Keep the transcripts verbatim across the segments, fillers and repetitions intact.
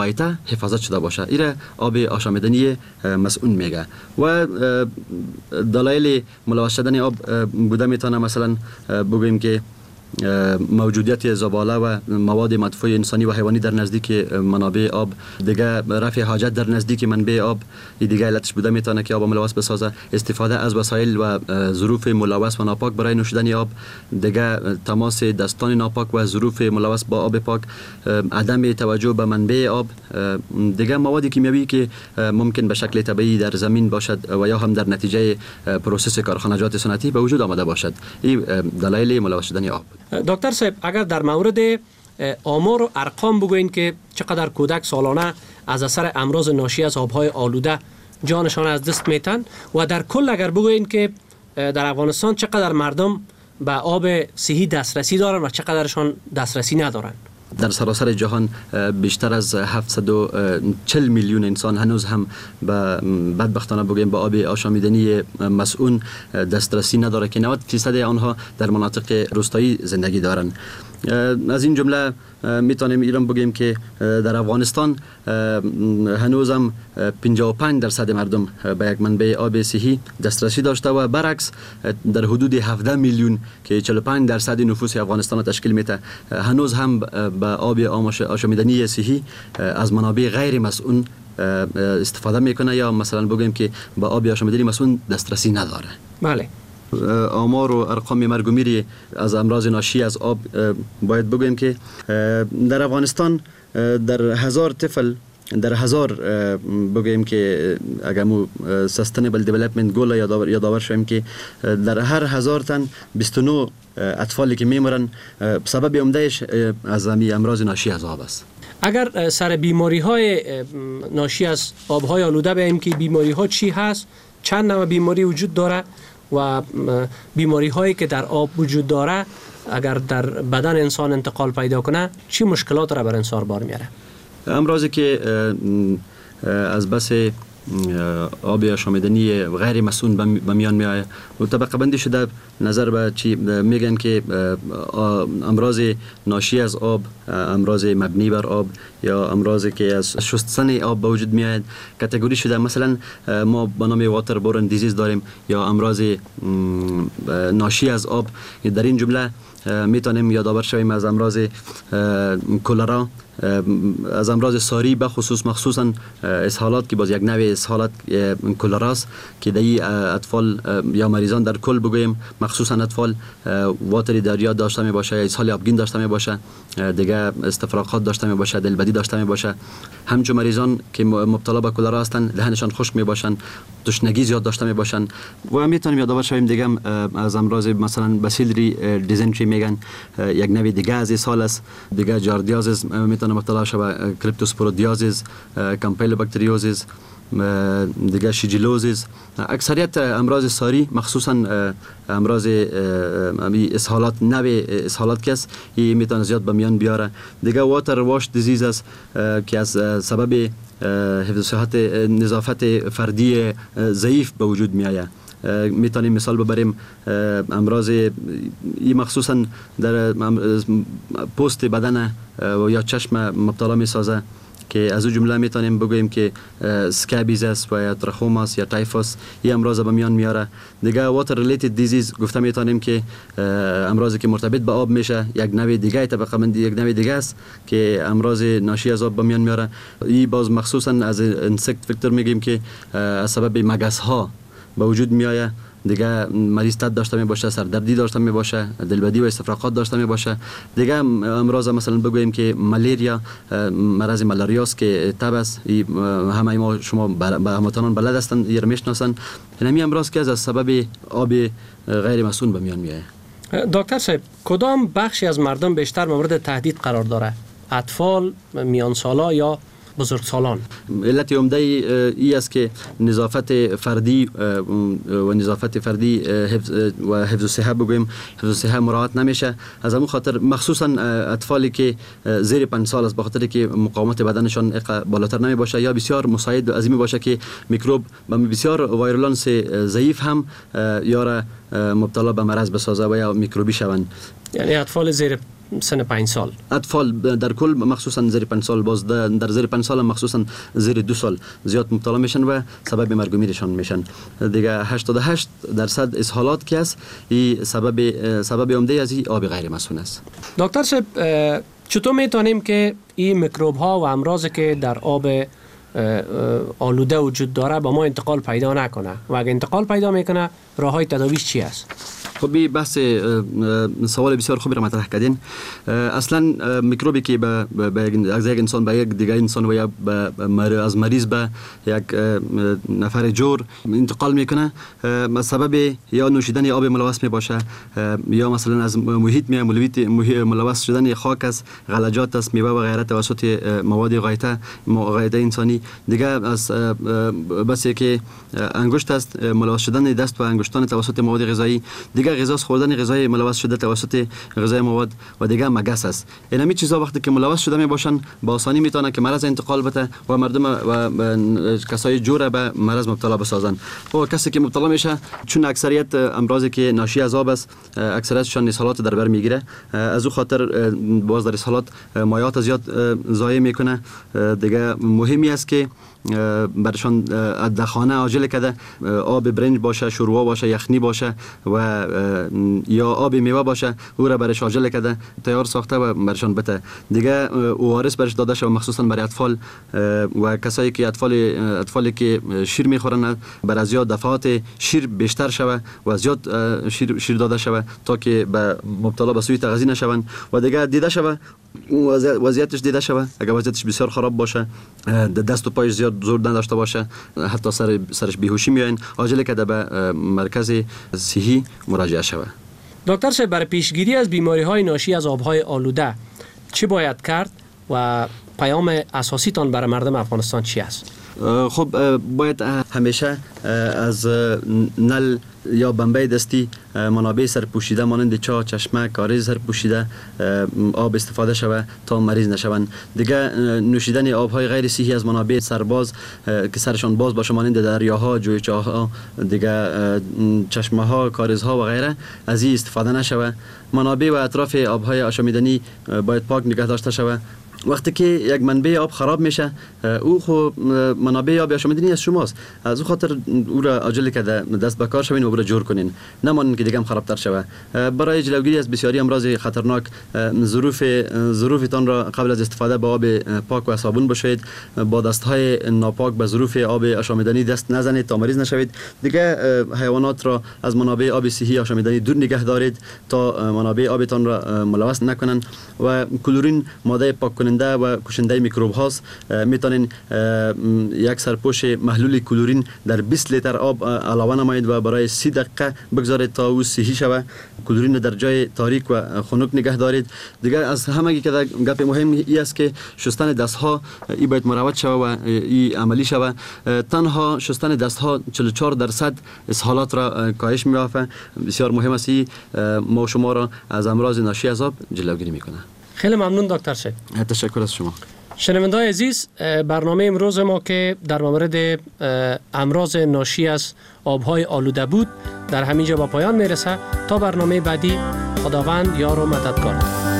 پایته حفاظت شده باشه. ایره آب آشامیدنی مسئول میگه. و دلایل ملوث شدن آب بوده میتونه مثلا بگوییم که موجودیت زباله و مواد مدفوع انسانی و حیوانی در نزدیک منابع آب، دیگه رفع حاجت در نزدیک منبع آب، دیگه علتش بوده میتونه که آب ملوث بسازه. استفاده از وسایل و ظروف ملوث و ناپاک برای نوشیدن آب، دیگه تماس دستان ناپاک و ظروف ملوث با آب پاک، عدم توجه به منبع آب، دیگه مواد کیمیایی که ممکن به شکل طبیعی در زمین باشد و یا هم در نتیجه پروسس کارخانجات صنعتی به وجود آمده باشد. این دلایل ملوث شدن آب. دکتر صاحب، اگر در مورد آمار و ارقام بگوین که چقدر کودک سالانه از اثر امراض ناشی از آبهای آلوده جانشان از دست میتن و در کل اگر بگوین که در افغانستان چقدر مردم به آب صحی دسترسی دارن و چقدرشان دسترسی ندارن. در سراسر جهان بیشتر از هفتصد و چهل میلیون انسان هنوز هم به بدبختانه بگیم به آب آشامیدنی مسئول دسترسی نداره که نود درصد آنها در مناطق روستایی زندگی دارند. از این جمله میتونیم ایران بگیم که در افغانستان هنوز هم پنجاه و پنج درصد مردم به یک منبع آب صحی دسترسی داشته و برعکس در حدود هفده میلیون که چهل و پنج درصد نفوس افغانستان را تشکیل میده هنوز هم به آب آشامیدنی صحی از منابع غیر مسئول استفاده میکنه یا مثلا بگیم که به آب آشامیدنی مسئول دسترسی نداره. بله. آمار و ارقام مرگ و میر از امراض ناشی از آب باید بگویم که در افغانستان در هزار طفل در هزار بگویم که اگر مو سستینبل دیولپمنت گول یادآور شویم که در هر هزار تن بیست و نه اطفالی که میمرن سبب عمدهش از همین امراض ناشی از آب است. اگر سر بیماری های ناشی از آبهای آلوده بگیم که بیماری ها چی هست، چند نوع بیماری وجود داره و بیماری هایی که در آب وجود داره اگر در بدن انسان انتقال پیدا کنه چی مشکلات را بر انسان بار میاره؟ امراضی که از بس آب آشامیدنی غیر مسئول به میان میآید و طبقه بندی شده نظر به چی میگن که امراض ناشی از آب، امراض مبنی بر آب یا امراضی که از شستن آب به وجود میاد کاتگوری شده. مثلا ما به نام واتر بورن دیزیز داریم یا امراض ناشی از آب. در این جمله میتونیم یادآور شویم از امراض کلرا، از امراض ساری به خصوص مخصوصا اسهالات که باز یک نوع اسهالات کلراست که در اطفال یا مریضان در کل بگویم مخصوصا اطفال واتر دریا داشته می باشه یا اسهال آبگین داشته می باشه، دیگه استفراغات داشته می باشه، دلبدی داشته می باشه. همچون مریضان که مبتلا به کلرا هستند دهنشان خشک می باشن، تشنگی زیاد داشته می باشن. و میتونیم یادآور شویم دیگه از امراض مثلا باسیلری دیزنتری میگن یک نوع دیگه از اسهال است، دیگه جاردیازیس میتونه مبتلا شود، کریپتوسپورودیازیس، کامپیلوباکتریوزیس، دیگه شیجلوزیس. اکثریت امراض ساری مخصوصا امراض اسهالات نوع اسهالات که است این میتونه زیاد به میان بیاره. دیگه واتر واش دیزیز است که از سبب حفظ صحت نظافت فردی ضعیف به وجود می آید. میتونیم مثال ببریم امراض این مخصوصا در پوست بدن یا چشم مبتلا می سازه که از او جمله میتونیم بگوییم که سکابیز است و یا تراخوماس یا تایفوس. این امراض به میان میاره. دیگه واتر ریلیتد دیزیز گفته میتونیم که امراضی که مرتبط به آب میشه یک نوع دیگه طبقه بندی یک نوع دیگه است که امراض ناشی از آب به میان میاره. این باز مخصوصا از انسکت وکتور میگیم که از سبب مگس ها به وجود میآید. دیگه مریض تب داشته می باشه، سردردی داشته می باشه، دلبدی و استفراغات داشته می باشه. دیگه امراض مثلا بگوییم که مالاریا، مرض مالاریاست که تب است. همه ما شما به هموطنان بلد هستند یا میشناسن. همین امراض که از سبب آب غیر مسئول به میان میآید. دکتر صاحب، کدام بخشی از مردم بیشتر مورد تهدید قرار داره؟ اطفال، میانسالا یا بزرگسالان؟ علت عمده ای است که نظافت فردی و نظافت فردی و حفظ صحت بگویم حفظ صحت مراعات نمیشه. از همون خاطر مخصوصا اطفالی که زیر پنج سال است، به خاطر که مقاومت بدنشان بالاتر نمی باشه یا بسیار مساعد از این باشه که میکروب و بسیار وایرولانس ضعیف هم یا مبتلا به مرض بسازه و یا میکروبی شوند. یعنی اطفال زیر سن پنج سال. اطفال در کل مخصوصا زیر پنج سال، باز در زیر پنج سال مخصوصا زیر دو سال زیاد مبتلا میشن و سبب مرگ و میرشان میشن. دیگه هشتاد و هشت درصد اسهالات که است این سبب سبب عمده از این آب غیر مسون است. دکتر صاحب چطور میتونیم که این میکروب ها و امراضی که در آب آلوده وجود داره با ما انتقال پیدا نکنه و اگه انتقال پیدا میکنه راه های تداویش چی است؟ خب این بحث سوال بسیار خوبی را مطرح کردین. اصلا میکروبی که به از یک انسان به یک دیگه انسان و یا از مریض به یک نفر جور انتقال میکنه سبب یا نوشیدن آب ملوث می باشه یا مثلا از محیط می ملوث شدن خاک است، غلجات است، میوه و غیره توسط مواد غایطه غایطه انسانی. دیگه از بس که انگشت است، ملوث شدن دست و انگشتان توسط مواد غذایی. دیگه غذا خوردن غذای ملوث شده توسط غذای مواد و دیگه مگس است. این همین چیزا وقتی که ملوث شده می باشن با آسانی میتونه که مرض انتقال بده و مردم و کسای جور به مرض مبتلا بسازن. و کسی که مبتلا میشه چون اکثریت امراضی که ناشی از آب است اکثریتشان اسهالات در بر میگیره، از او خاطر باز در اسهالات مایعات زیاد ضایع میکنه. دیگه مهمی است که برشان در خانه عاجل کده آب برنج باشه، شوروا باشه، یخنی باشه و یا آب میوه باشه او را برش عاجل کده تیار ساخته و برشان بده. دیگه اوارس برش داده شده مخصوصا برای اطفال و کسایی که اطفال اطفالی که شیر میخورن بر زیاد دفعات شیر بیشتر شوه و زیاد شیر شیر داده شوه تا که به مبتلا به سوی تغذیه نشون و دیگه دیده شوه وضعیتش دیده شوه. اگر وضعیتش بسیار خراب باشه، دست و پایش زیاد زور نداشته باشه، حتی سر سرش بیهوشی میاین، عاجل کده به مرکز صحی مراجعه شوه. دکتر صاحب برای پیشگیری از بیماری های ناشی از آبهای آلوده چی باید کرد و پیام اساسی تان برای مردم افغانستان چی است؟ خب باید همیشه از نل یا بمبه دستی منابع سرپوشیده مانند چاه، چشمه، کاریز سرپوشیده آب استفاده شوه تا مریض نشوند. دیگه نوشیدن آبهای غیر صحی از منابع سرباز که سرشان باز باشه مانند دریاها، جویچه‌ها، دیگه چشمه ها، کاریز ها و غیره از این استفاده نشوه. منابع و اطراف آبهای آشامیدنی باید پاک نگه داشته شوه. وقتی که یک منبع آب خراب میشه او خو منابع آب آشامیدنی از شماست، از او خاطر او را عاجل کده دست به کار شوین و او را جور کنین، نمانین که دیگه هم خرابتر شوه. برای جلوگیری از بسیاری امراض خطرناک ظروف ظروفتان را قبل از استفاده با آب پاک و صابون بشوید. با دستهای ناپاک به ظروف آب آشامیدنی دست نزنید تا مریض نشوید. دیگه حیوانات را از منابع آب صحی آشامیدنی دور نگه دارید تا منابع آبتان را ملوث نکنن. و کلورین ماده پاک کننده و کشنده میکروب هاست. میتونین یک سرپوش محلول کلورین در بیست لیتر آب علاوه نمایید و برای سی دقیقه بگذارید تا او صحی شوه. کلورین در جای تاریک و خنک نگه دارید. دیگه از همه که گپ مهم ای است که شستن دست ها ای باید مروج شوه و ای عملی شوه. تنها شستن دست ها چهل و چهار درصد اسهالات را کاهش می‌یافته. بسیار مهم است ما شما را از امراض ناشی از آب جلوگیری میکنه. خیلی ممنون دکتر صاحب. تشکر از شما. شنونده‌های عزیز، برنامه امروز ما که در مورد امراض ناشی از آبهای آلوده بود در همینجا با پایان میرسه. تا برنامه بعدی، خداوند یار و مددگار.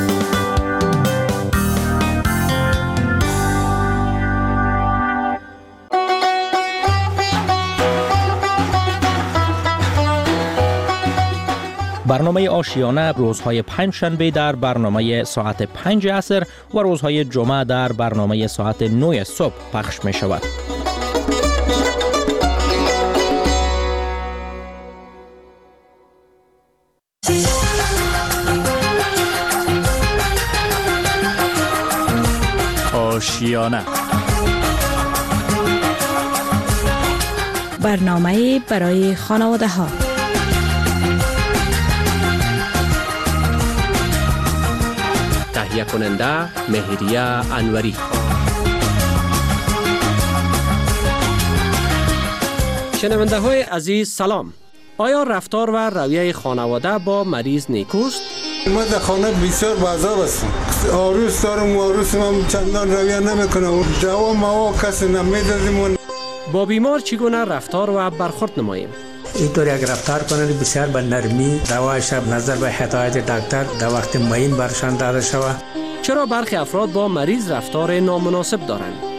برنامه آشیانه روزهای پنج شنبه در برنامه ساعت پنج عصر و روزهای جمعه در برنامه ساعت نه صبح پخش می شود. آشیانه برنامه برای خانواده ها. تهیه کننده مهریه انوری. شنونده های عزیز سلام. آیا رفتار و رویه خانواده با مریض نیکوست؟ ما در خانه بسیار بعضاب هستم. آروس دارم و آروس من چندان رویه نمیکنم. دوا موا کسی نمیدازیم. با بیمار چگونه رفتار و برخورد نماییم؟ اینطور یک رفتار کنند بسیار به نرمی، دوایش نظر به هدایت دکتر در وقت معین برشان داده شود. چرا برخی افراد با مریض رفتار نامناسب دارند؟